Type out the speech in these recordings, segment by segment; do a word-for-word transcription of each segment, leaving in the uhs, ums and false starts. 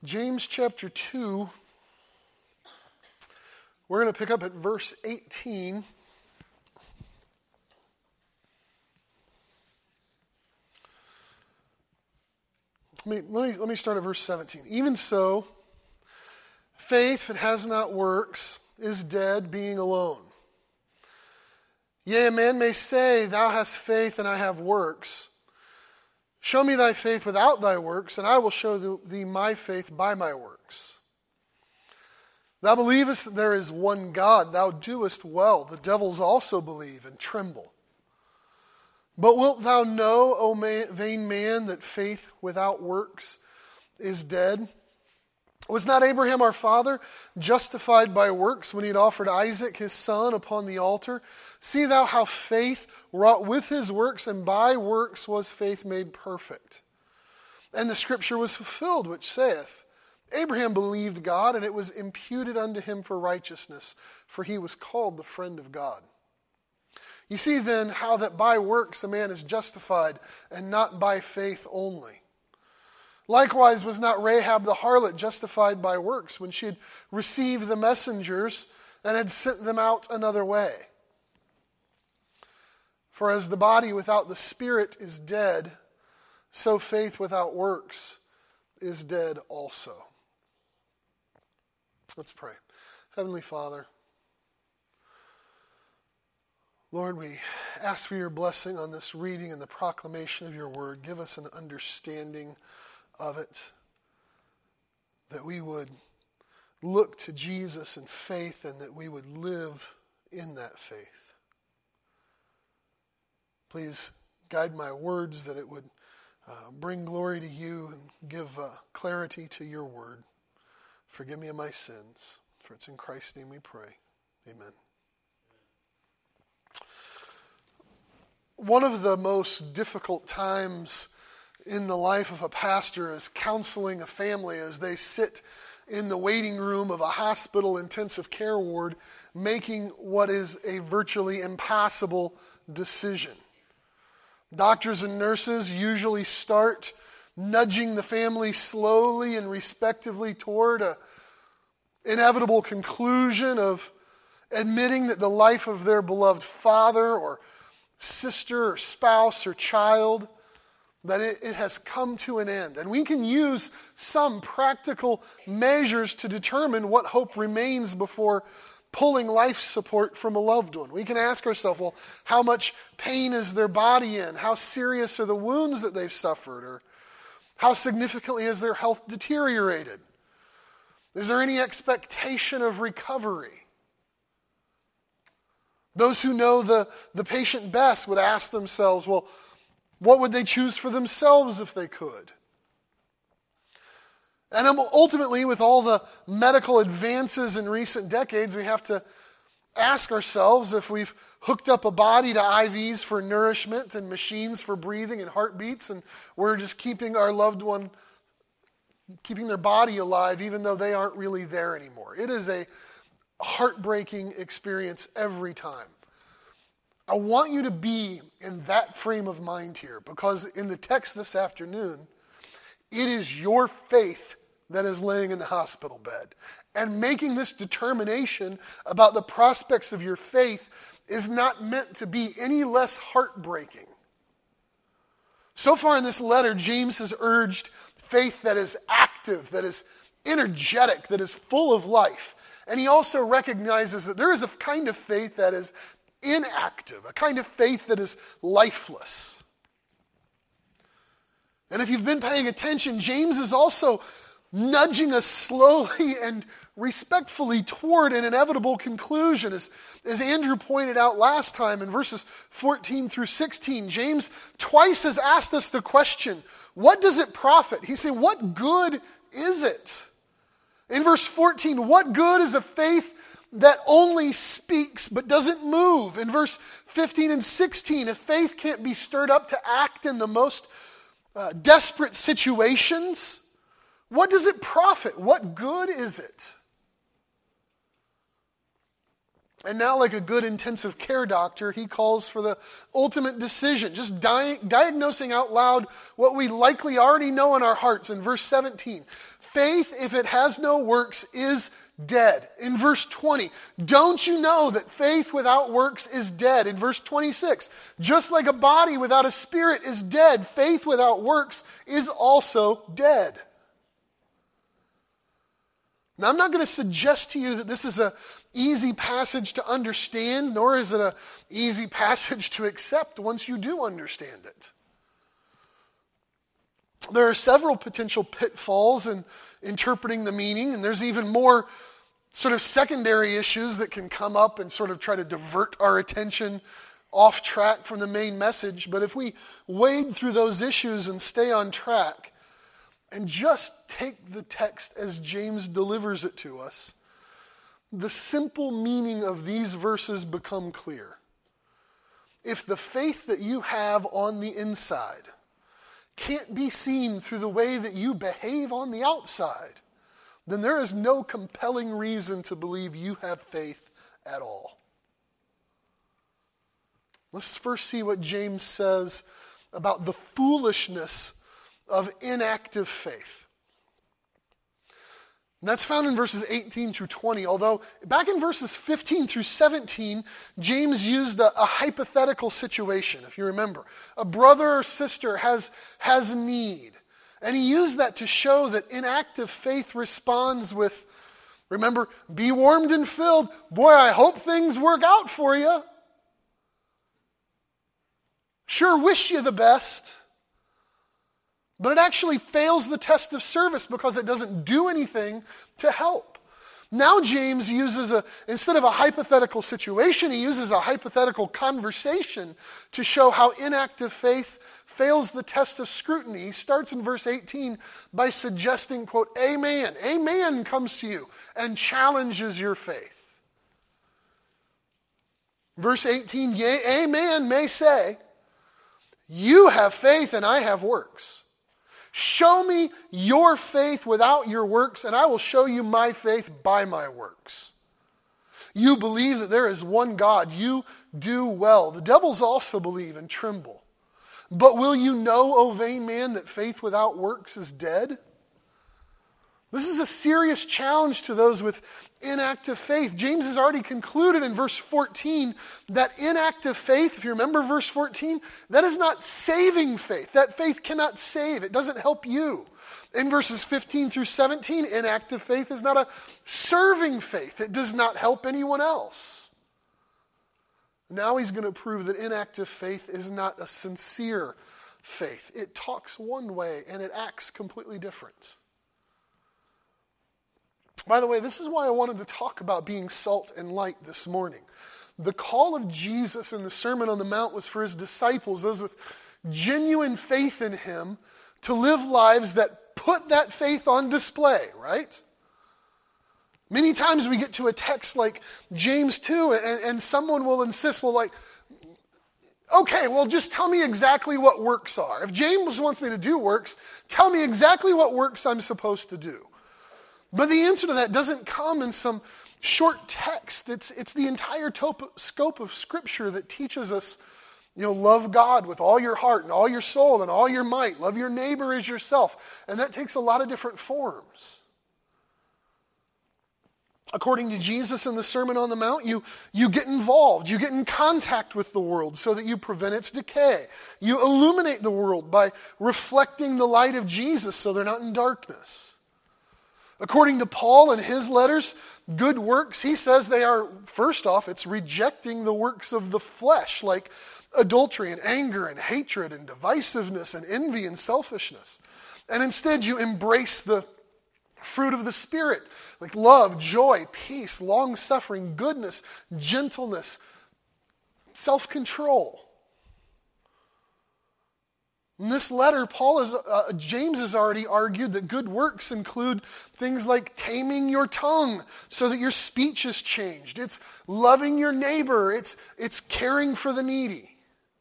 James chapter two, we're going to pick up at verse eighteen. Let me, let me, let me start at verse seventeen. Even so, faith that has not works is dead, being alone. Yea, a man may say, Thou hast faith and I have works. Show me thy faith without thy works, and I will show thee my faith by my works. Thou believest that there is one God, thou doest well. The devils also believe and tremble. But wilt thou know, O man, vain man, that faith without works is dead? Was not Abraham our father justified by works when he had offered Isaac his son upon the altar? See thou how faith wrought with his works, and by works was faith made perfect. And the scripture was fulfilled, which saith, Abraham believed God, and it was imputed unto him for righteousness, for he was called the friend of God. You see then how that by works a man is justified, and not by faith only. Likewise was not Rahab the harlot justified by works when she had received the messengers and had sent them out another way? For as the body without the spirit is dead, so faith without works is dead also. Let's pray. Heavenly Father, Lord, we ask for your blessing on this reading and the proclamation of your word. Give us an understanding of it, that we would look to Jesus in faith and that we would live in that faith. Please guide my words, that it would uh, bring glory to you and give uh, clarity to your word. Forgive me of my sins, for it's in Christ's name we pray. Amen. One of the most difficult times in the life of a pastor is counseling a family as they sit in the waiting room of a hospital intensive care ward making what is a virtually impossible decision. Doctors and nurses usually start nudging the family slowly and respectively toward an inevitable conclusion of admitting that the life of their beloved father or sister or spouse or child, that it, it has come to an end. And we can use some practical measures to determine what hope remains before pulling life support from a loved one. We can ask ourselves, well, how much pain is their body in? How serious are the wounds that they've suffered? Or how significantly has their health deteriorated? Is there any expectation of recovery? Those who know the, the patient best would ask themselves, well, what would they choose for themselves if they could? And ultimately, with all the medical advances in recent decades, we have to ask ourselves if we've hooked up a body to I Vs for nourishment and machines for breathing and heartbeats, and we're just keeping our loved one, keeping their body alive even though they aren't really there anymore. It is a heartbreaking experience every time. I want you to be in that frame of mind here, because in the text this afternoon, it is your faith that is laying in the hospital bed. And making this determination about the prospects of your faith is not meant to be any less heartbreaking. So far in this letter, James has urged faith that is active, that is energetic, that is full of life. And he also recognizes that there is a kind of faith that is inactive, a kind of faith that is lifeless. And if you've been paying attention, James is also nudging us slowly and respectfully toward an inevitable conclusion. As, as Andrew pointed out last time in verses fourteen through sixteen, James twice has asked us the question, what does it profit? He's saying, what good is it? In verse fourteen, what good is a faith that only speaks but doesn't move? In verse fifteen and sixteen, if faith can't be stirred up to act in the most uh, desperate situations, what does it profit? What good is it? And now, like a good intensive care doctor, he calls for the ultimate decision, just di- diagnosing out loud what we likely already know in our hearts. In verse seventeen, faith, if it has no works, is dead. In verse twenty, don't you know that faith without works is dead? In verse twenty-six, just like a body without a spirit is dead, faith without works is also dead. Now, I'm not going to suggest to you that this is an easy passage to understand, nor is it an easy passage to accept once you do understand it. There are several potential pitfalls in interpreting the meaning, and there's even more sort of secondary issues that can come up and sort of try to divert our attention off track from the main message. But if we wade through those issues and stay on track, and just take the text as James delivers it to us, the simple meaning of these verses become clear. If the faith that you have on the inside can't be seen through the way that you behave on the outside, then there is no compelling reason to believe you have faith at all. Let's first see what James says about the foolishness of inactive faith. And that's found in verses eighteen through twenty, although back in verses fifteen through seventeen, James used a, a hypothetical situation, if you remember. A brother or sister has, has a need, and he used that to show that inactive faith responds with, remember, be warmed and filled. Boy, I hope things work out for you. Sure wish you the best. But it actually fails the test of service because it doesn't do anything to help. Now James uses a, instead of a hypothetical situation, he uses a hypothetical conversation to show how inactive faith fails the test of scrutiny. He starts in verse eighteen by suggesting, quote, a man, a man comes to you and challenges your faith. Verse eighteen, yea, a man may say, you have faith and I have works. Show me your faith without your works, and I will show you my faith by my works. You believe that there is one God. You do well. The devils also believe and tremble. But will you know, O vain man, that faith without works is dead? This is a serious challenge to those with inactive faith. James has already concluded in verse fourteen that inactive faith, if you remember verse fourteen, that is not saving faith. That faith cannot save. It doesn't help you. In verses fifteen through seventeen, inactive faith is not a serving faith. It does not help anyone else. Now he's going to prove that inactive faith is not a sincere faith. It talks one way and it acts completely different. By the way, this is why I wanted to talk about being salt and light this morning. The call of Jesus in the Sermon on the Mount was for his disciples, those with genuine faith in him, to live lives that put that faith on display, right? Many times we get to a text like James two, and, and someone will insist, well, like, okay, well, just tell me exactly what works are. If James wants me to do works, tell me exactly what works I'm supposed to do. But the answer to that doesn't come in some short text. It's, it's the entire top, scope of Scripture that teaches us, you know, love God with all your heart and all your soul and all your might. Love your neighbor as yourself. And that takes a lot of different forms. According to Jesus in the Sermon on the Mount, you, you get involved. You get in contact with the world so that you prevent its decay. You illuminate the world by reflecting the light of Jesus so they're not in darkness. According to Paul in his letters, good works, he says they are, first off, it's rejecting the works of the flesh, like adultery and anger and hatred and divisiveness and envy and selfishness. And instead you embrace the fruit of the Spirit, like love, joy, peace, long-suffering, goodness, gentleness, self-control. In this letter, Paul is, uh, James has already argued that good works include things like taming your tongue so that your speech is changed. It's loving your neighbor. It's, it's caring for the needy.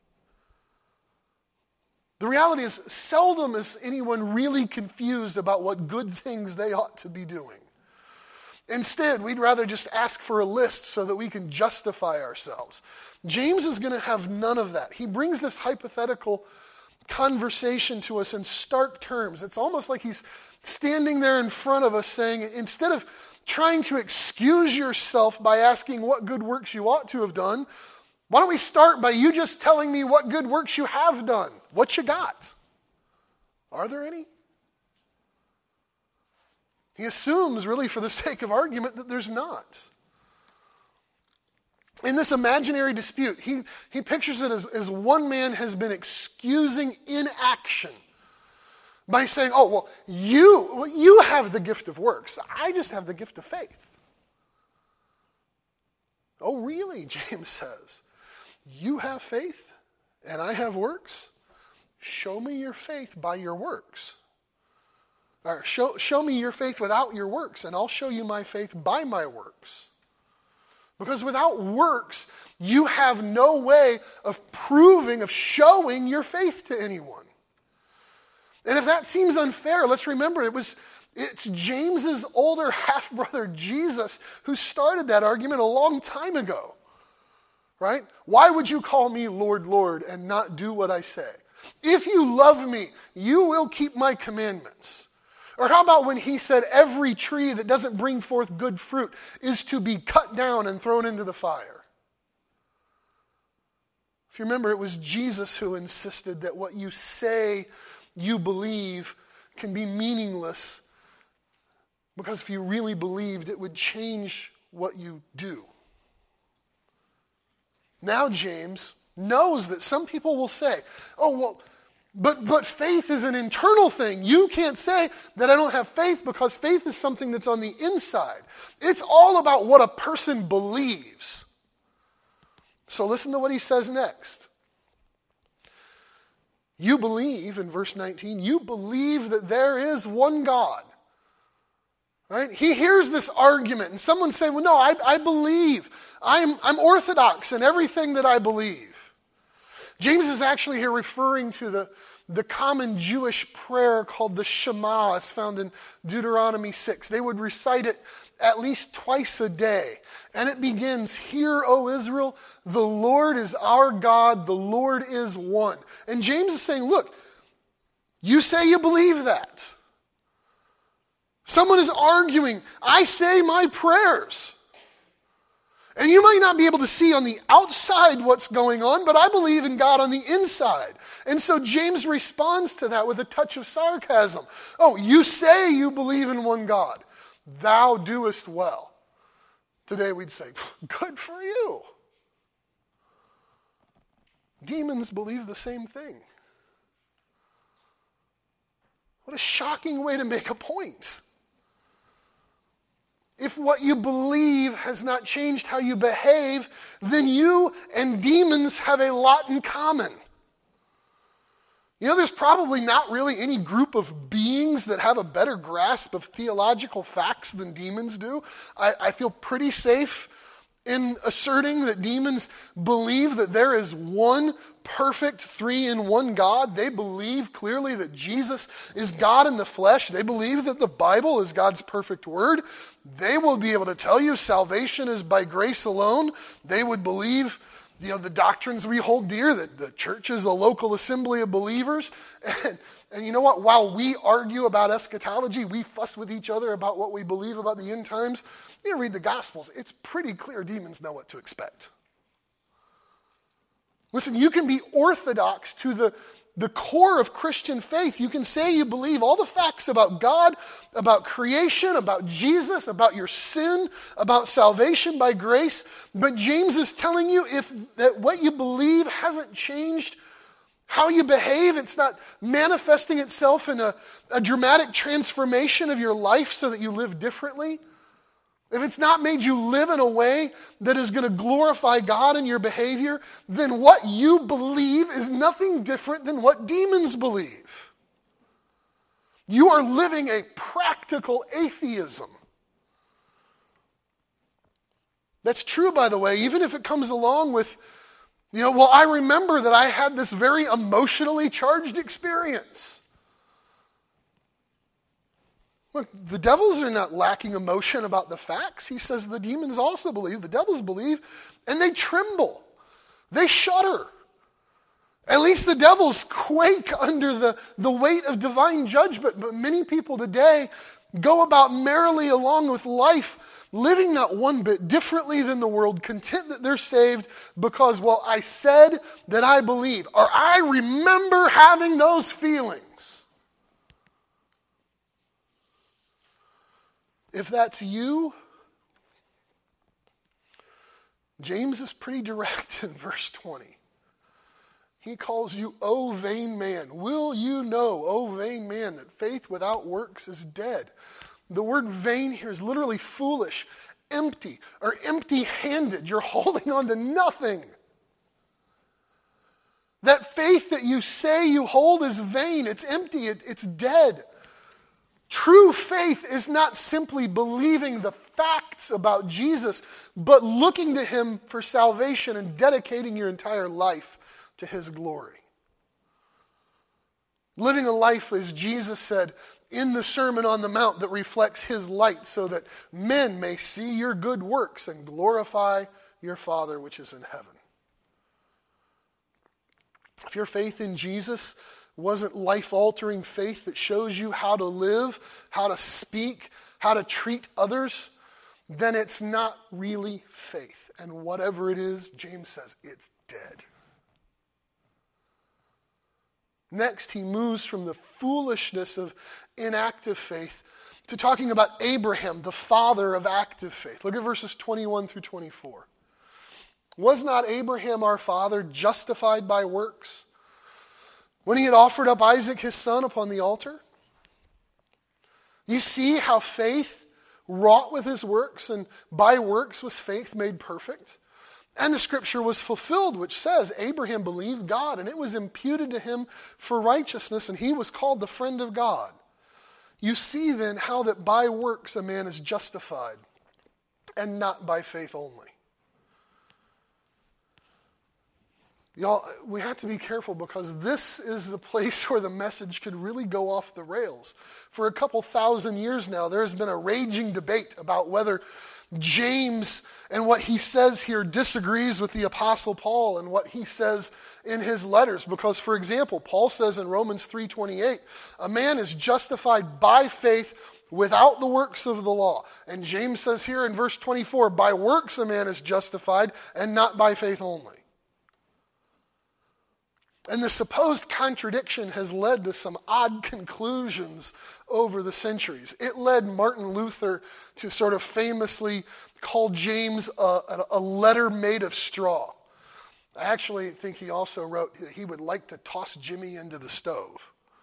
The reality is, seldom is anyone really confused about what good things they ought to be doing. Instead, we'd rather just ask for a list so that we can justify ourselves. James is going to have none of that. He brings this hypothetical conversation to us in stark terms. It's almost like he's standing there in front of us saying, instead of trying to excuse yourself by asking what good works you ought to have done, why don't we start by you just telling me what good works you have done? What you got? Are there any? He assumes, really for the sake of argument, that there's not. In this imaginary dispute, he, he pictures it as, as one man has been excusing inaction by saying, oh, well, you, well, you have the gift of works. I just have the gift of faith. Oh, really, James says. You have faith and I have works? Show me your faith by your works. Or show, show me your faith without your works, and I'll show you my faith by my works. Because without works, you have no way of proving, of showing your faith to anyone. And if that seems unfair, let's remember it was it's James's older half-brother Jesus who started that argument a long time ago. Right? Why would you call me Lord, Lord, and not do what I say? If you love me, you will keep my commandments. Or how about when he said every tree that doesn't bring forth good fruit is to be cut down and thrown into the fire? If you remember, it was Jesus who insisted that what you say you believe can be meaningless, because if you really believed, it would change what you do. Now James knows that some people will say, oh, well, But but faith is an internal thing. You can't say that I don't have faith, because faith is something that's on the inside. It's all about what a person believes. So listen to what he says next. You believe, in verse nineteen, you believe that there is one God. Right? He hears this argument, and someone's saying, well, no, I, I believe. I'm, I'm orthodox in everything that I believe. James is actually here referring to the, the common Jewish prayer called the Shema, as found in Deuteronomy six. They would recite it at least twice a day. And it begins, "Hear, O Israel, the Lord is our God, the Lord is one." And James is saying, look, you say you believe that. Someone is arguing, I say my prayers. And you might not be able to see on the outside what's going on, but I believe in God on the inside. And so James responds to that with a touch of sarcasm. Oh, you say you believe in one God. Thou doest well. Today we'd say, good for you. Demons believe the same thing. What a shocking way to make a point. If what you believe has not changed how you behave, then you and demons have a lot in common. You know, there's probably not really any group of beings that have a better grasp of theological facts than demons do. I, I feel pretty safe in asserting that demons believe that there is one perfect three-in-one God. They believe clearly that Jesus is God in the flesh. They believe that the Bible is God's perfect word. They will be able to tell you salvation is by grace alone. They would believe, you know, the doctrines we hold dear, that the church is a local assembly of believers. And, and you know what? While we argue about eschatology, we fuss with each other about what we believe about the end times. You read the Gospels, it's pretty clear demons know what to expect. Listen, you can be orthodox to the, the core of Christian faith. You can say you believe all the facts about God, about creation, about Jesus, about your sin, about salvation by grace. But James is telling you if that what you believe hasn't changed how you behave, it's not manifesting itself in a, a dramatic transformation of your life so that you live differently, if it's not made you live in a way that is going to glorify God in your behavior, then what you believe is nothing different than what demons believe. You are living a practical atheism. That's true, by the way, even if it comes along with, you know, well, I remember that I had this very emotionally charged experience. Look, the devils are not lacking emotion about the facts. He says the demons also believe, the devils believe, and they tremble. They shudder. At least the devils quake under the, the weight of divine judgment. But many people today go about merrily along with life, living not one bit differently than the world, content that they're saved because, well, I said that I believe, or I remember having those feelings. If that's you, James is pretty direct in verse twenty. He calls you, O vain man. Will you know, O vain man, that faith without works is dead? The word vain here is literally foolish, empty, or empty-handed. You're holding on to nothing. That faith that you say you hold is vain. It's empty. It, it's dead. True faith is not simply believing the facts about Jesus, but looking to him for salvation and dedicating your entire life to his glory. Living a life, as Jesus said in the Sermon on the Mount, that reflects his light so that men may see your good works and glorify your Father which is in heaven. If your faith in Jesus wasn't life-altering faith that shows you how to live, how to speak, how to treat others, then it's not really faith. And whatever it is, James says, it's dead. Next, he moves from the foolishness of inactive faith to talking about Abraham, the father of active faith. Look at verses twenty-one through twenty-four. Was not Abraham our father justified by works when he had offered up Isaac his son upon the altar? You see how faith wrought with his works, and by works was faith made perfect. And the scripture was fulfilled, which says, Abraham believed God, and it was imputed to him for righteousness, and he was called the friend of God. You see then how that by works a man is justified, and not by faith only. Y'all, we have to be careful because this is the place where the message could really go off the rails. For a couple thousand years now, there's been a raging debate about whether James and what he says here disagrees with the Apostle Paul and what he says in his letters. Because, for example, Paul says in Romans three twenty-eight, a man is justified by faith without the works of the law. And James says here in verse twenty-four, by works a man is justified and not by faith only. And the supposed contradiction has led to some odd conclusions over the centuries. It led Martin Luther to sort of famously call James a, a letter made of straw. I actually think he also wrote that he would like to toss Jimmy into the stove.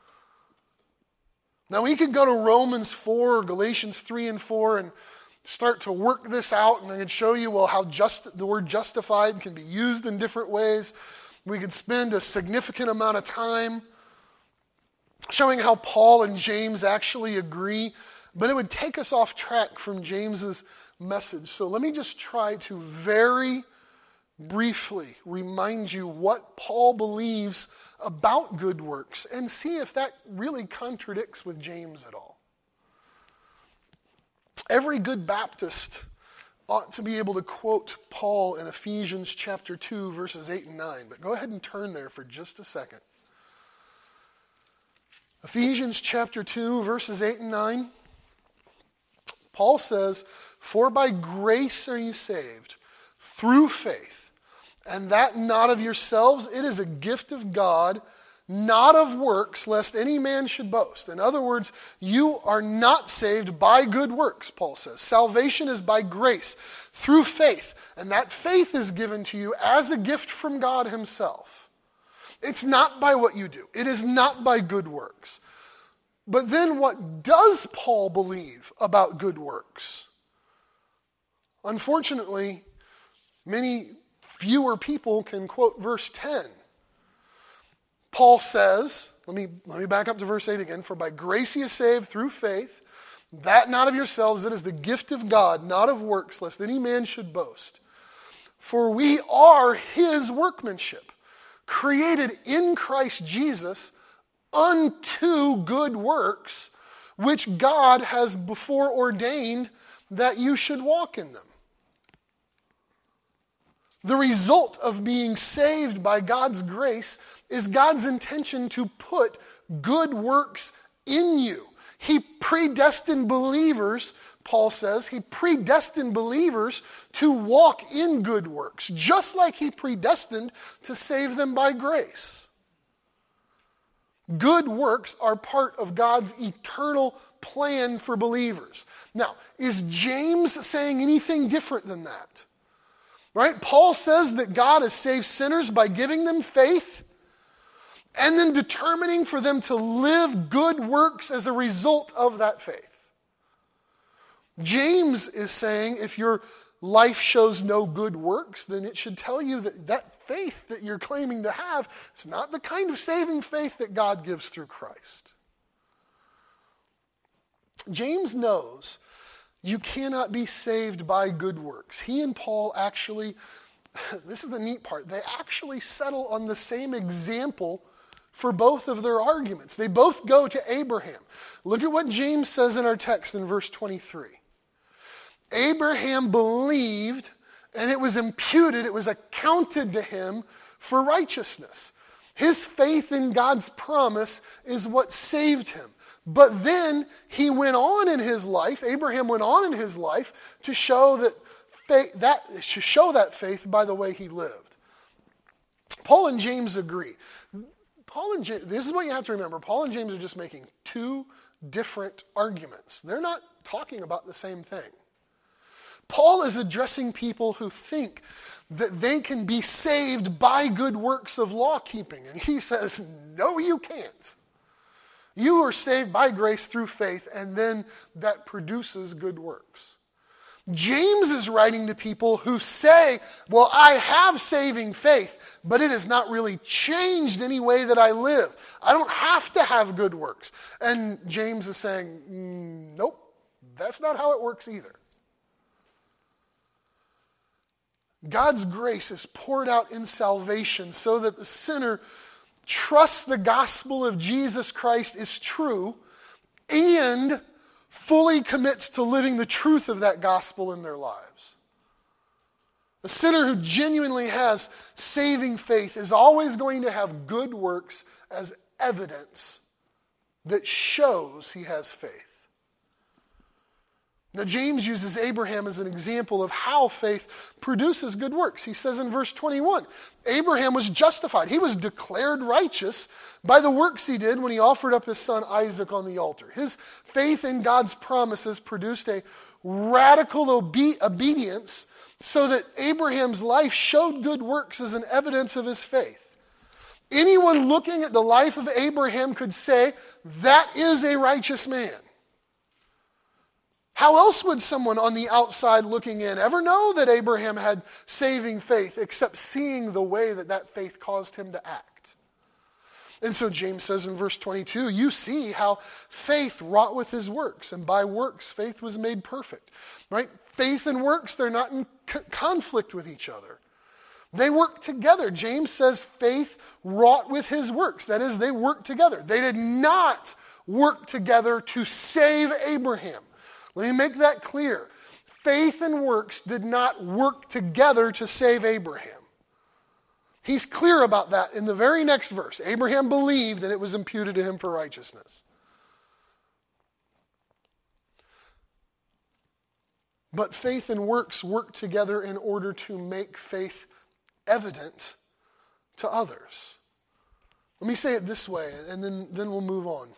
Now we could go to Romans four or Galatians three and four and start to work this out, and I could show you, well, how just the word justified can be used in different ways. We could spend a significant amount of time showing how Paul and James actually agree, but it would take us off track from James's message. So let me just try to very briefly remind you what Paul believes about good works and see if that really contradicts with James at all. Every good Baptist ought to be able to quote Paul in Ephesians chapter two, verses eight and nine. But go ahead and turn there for just a second. Ephesians chapter two, verses eight and nine. Paul says, for by grace are you saved, through faith, and that not of yourselves, it is a gift of God, not of works, lest any man should boast. In other words, you are not saved by good works, Paul says. Salvation is by grace, through faith. And that faith is given to you as a gift from God himself. It's not by what you do. It is not by good works. But then what does Paul believe about good works? Unfortunately, many fewer people can quote verse ten. Paul says, let me, let me back up to verse eight again. For by grace he is saved through faith, that not of yourselves, it is the gift of God, not of works, lest any man should boast. For we are his workmanship, created in Christ Jesus unto good works, which God has before ordained that you should walk in them. The result of being saved by God's grace is God's intention to put good works in you. He predestined believers, Paul says, he predestined believers to walk in good works, just like he predestined to save them by grace. Good works are part of God's eternal plan for believers. Now, is James saying anything different than that? Right? Paul says that God has saved sinners by giving them faith and then determining for them to live good works as a result of that faith. James is saying if your life shows no good works, then it should tell you that that faith that you're claiming to have is not the kind of saving faith that God gives through Christ. James knows you cannot be saved by good works. He and Paul actually, this is the neat part, they actually settle on the same example for both of their arguments. They both go to Abraham. Look at what James says in our text in verse twenty-three. Abraham believed, and it was imputed, it was accounted to him for righteousness. His faith in God's promise is what saved him. But then he went on in his life, Abraham went on in his life to show that faith, that to show that faith by the way he lived. Paul and James agree. Paul and James, this is what you have to remember. Paul and James are just making two different arguments. They're not talking about the same thing. Paul is addressing people who think that they can be saved by good works of law keeping. And he says, no, you can't. You are saved by grace through faith, and then that produces good works. James is writing to people who say, well, I have saving faith, but it has not really changed any way that I live. I don't have to have good works. And James is saying, mm, nope, that's not how it works either. God's grace is poured out in salvation so that the sinner trusts the gospel of Jesus Christ is true and fully commits to living the truth of that gospel in their lives. A sinner who genuinely has saving faith is always going to have good works as evidence that shows he has faith. Now, James uses Abraham as an example of how faith produces good works. He says in verse twenty-one, Abraham was justified. He was declared righteous by the works he did when he offered up his son Isaac on the altar. His faith in God's promises produced a radical obe- obedience so that Abraham's life showed good works as an evidence of his faith. Anyone looking at the life of Abraham could say, that is a righteous man. How else would someone on the outside looking in ever know that Abraham had saving faith except seeing the way that that faith caused him to act? And so James says in verse twenty-two, you see how faith wrought with his works, and by works faith was made perfect. Right? Faith and works, they're not in co- conflict with each other. They work together. James says faith wrought with his works. That is, they worked together. They did not work together to save Abraham. Let me make that clear. Faith and works did not work together to save Abraham. He's clear about that in the very next verse. Abraham believed and it was imputed to him for righteousness. But faith and works work together in order to make faith evident to others. Let me say it this way, and then, then we'll move on.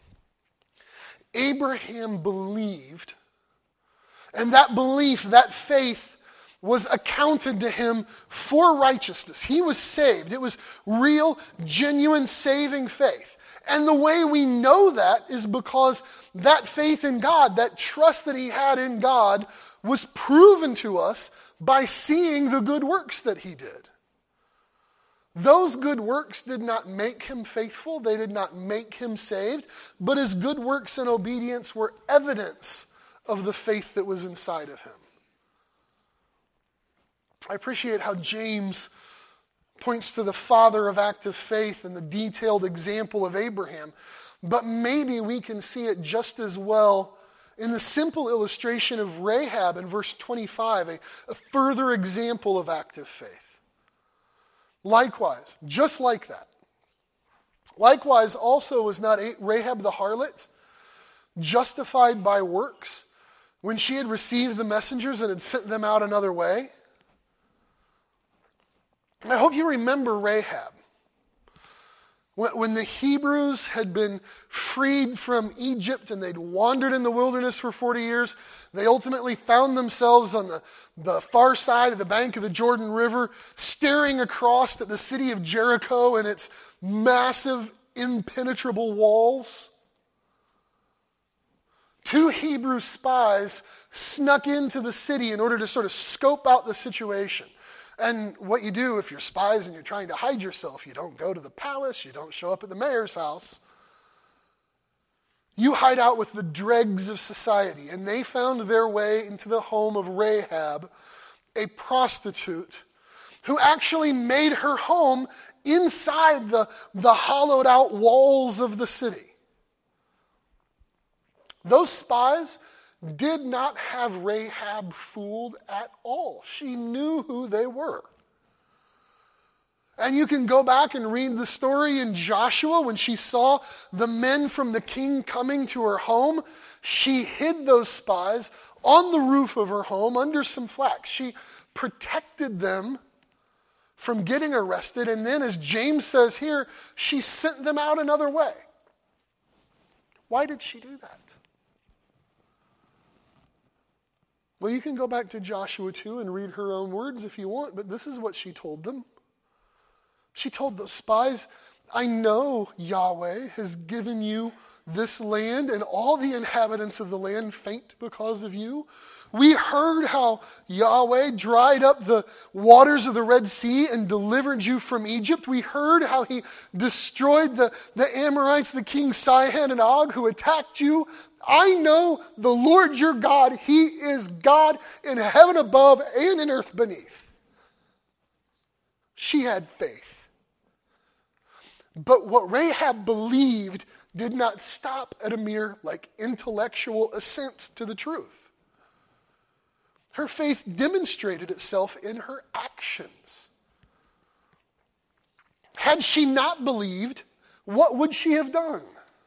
Abraham believed, and that belief, that faith, was accounted to him for righteousness. He was saved. It was real, genuine, saving faith. And the way we know that is because that faith in God, that trust that he had in God, was proven to us by seeing the good works that he did. Those good works did not make him faithful. They did not make him saved. But his good works and obedience were evidence of the faith that was inside of him. I appreciate how James points to the father of active faith and the detailed example of Abraham. but maybe we can see it just as well in the simple illustration of Rahab in verse twenty-five, a, a further example of active faith. Likewise, just like that. Likewise, also was not Rahab the harlot justified by works when she had received the messengers and had sent them out another way? I hope you remember Rahab. When the Hebrews had been freed from Egypt and they'd wandered in the wilderness for forty years, they ultimately found themselves on the, the far side of the bank of the Jordan River, staring across at the city of Jericho and its massive, impenetrable walls. Two Hebrew spies snuck into the city in order to sort of scope out the situation. And what you do if you're spies and you're trying to hide yourself, you don't go to the palace, you don't show up at the mayor's house. You hide out with the dregs of society. And they found their way into the home of Rahab, a prostitute, who actually made her home inside the, the hollowed out walls of the city. Those spies did not have Rahab fooled at all. She knew who they were. And you can go back and read the story in Joshua when she saw the men from the king coming to her home. She hid those spies on the roof of her home under some flax. She protected them from getting arrested. And then, as James says here, she sent them out another way. Why did she do that? Well, you can go back to Joshua two and read her own words if you want, but this is what she told them. She told the spies, I know Yahweh has given you this land, and all the inhabitants of the land faint because of you. We heard how Yahweh dried up the waters of the Red Sea and delivered you from Egypt. We heard how he destroyed the, the Amorites, the king Sihon and Og, who attacked you. I know the Lord your God. He is God in heaven above and in earth beneath. She had faith. But what Rahab believed did not stop at a mere like intellectual assent to the truth. Her faith demonstrated itself in her actions. Had she not believed, what would she have done?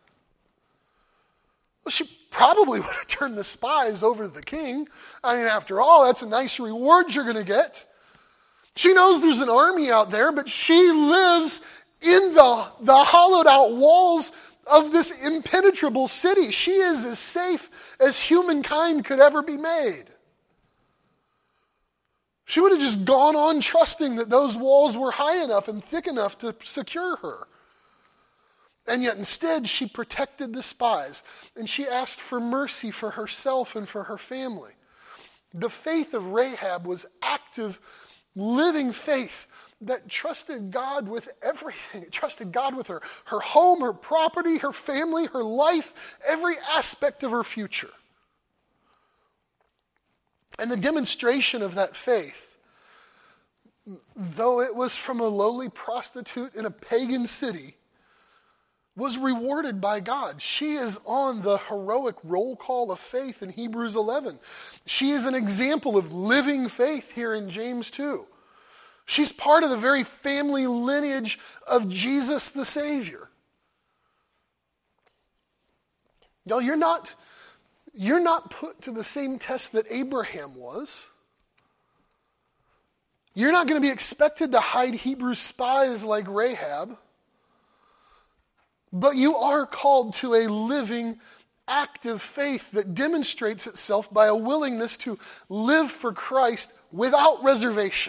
Well, she probably would have turned the spies over to the king. I mean, after all, that's a nice reward you're going to get. She knows there's an army out there, but she lives in the, the hollowed out walls of this impenetrable city. She is as safe as humankind could ever be made. She would have just gone on trusting that those walls were high enough and thick enough to secure her. And yet instead she protected the spies and she asked for mercy for herself and for her family. The faith of Rahab was active, living faith that trusted God with everything. It trusted God with her, her home, her property, her family, her life, every aspect of her future. And the demonstration of that faith, though it was from a lowly prostitute in a pagan city, was rewarded by God. She is on the heroic roll call of faith in Hebrews eleven. She is an example of living faith here in James two. She's part of the very family lineage of Jesus the Savior. Y'all, you're not... You're not put to the same test that Abraham was. You're not going to be expected to hide Hebrew spies like Rahab. But you are called to a living, active faith that demonstrates itself by a willingness to live for Christ without reservation.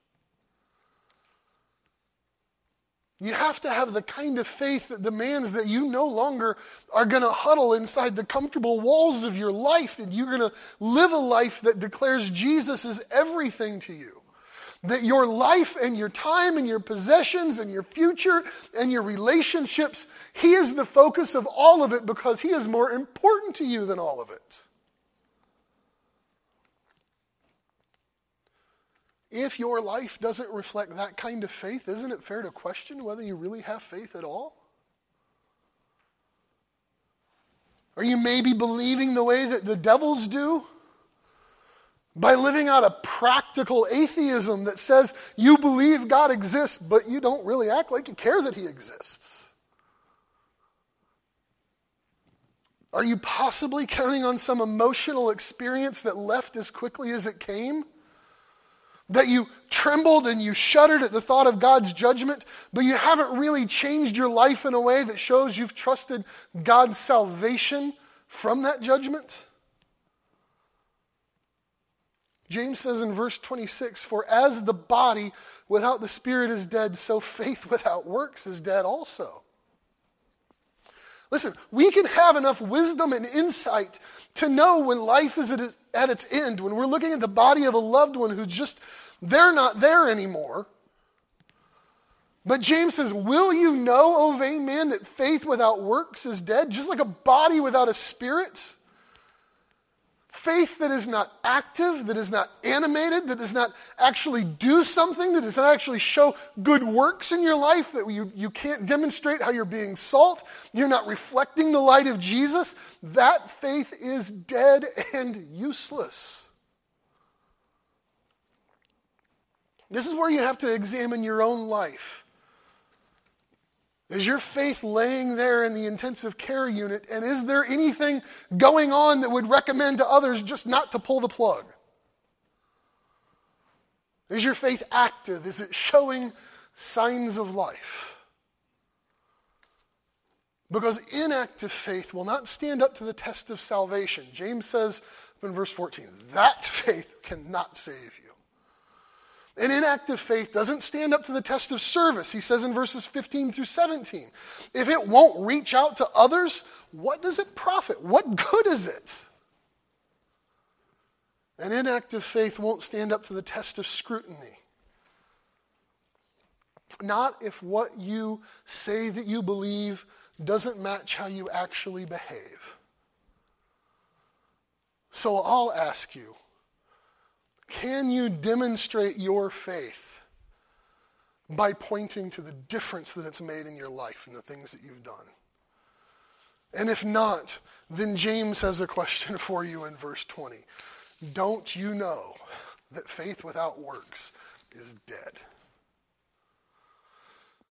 You have to have the kind of faith that demands that you no longer are going to huddle inside the comfortable walls of your life, and you're going to live a life that declares Jesus is everything to you. That your life and your time and your possessions and your future and your relationships, He is the focus of all of it because He is more important to you than all of it. If your life doesn't reflect that kind of faith, isn't it fair to question whether you really have faith at all? Are you maybe believing the way that the devils do? By living out a practical atheism that says you believe God exists, but you don't really act like you care that he exists. Are you possibly counting on some emotional experience that left as quickly as it came? That you trembled and you shuddered at the thought of God's judgment, but you haven't really changed your life in a way that shows you've trusted God's salvation from that judgment? James says in verse twenty-six, "For as the body without the spirit is dead, so faith without works is dead also." Listen, we can have enough wisdom and insight to know when life is at its, at its end, when we're looking at the body of a loved one who's just, they're not there anymore. But James says, will you know, O vain man, that faith without works is dead? Just like a body without a spirit. Faith that is not active, that is not animated, that does not actually do something, that does not actually show good works in your life, that you, you can't demonstrate how you're being salt, you're not reflecting the light of Jesus, that faith is dead and useless. This is where you have to examine your own life. Is your faith laying there in the intensive care unit, and is there anything going on that would recommend to others just not to pull the plug? Is your faith active? Is it showing signs of life? Because inactive faith will not stand up to the test of salvation. James says in verse fourteen, that faith cannot save you. An inactive faith doesn't stand up to the test of service. He says in verses fifteen through seventeen, if it won't reach out to others, what does it profit? What good is it? An inactive faith won't stand up to the test of scrutiny. Not if what you say that you believe doesn't match how you actually behave. So I'll ask you, can you demonstrate your faith by pointing to the difference that it's made in your life and the things that you've done? And if not, then James has a question for you in verse twenty. Don't you know that faith without works is dead?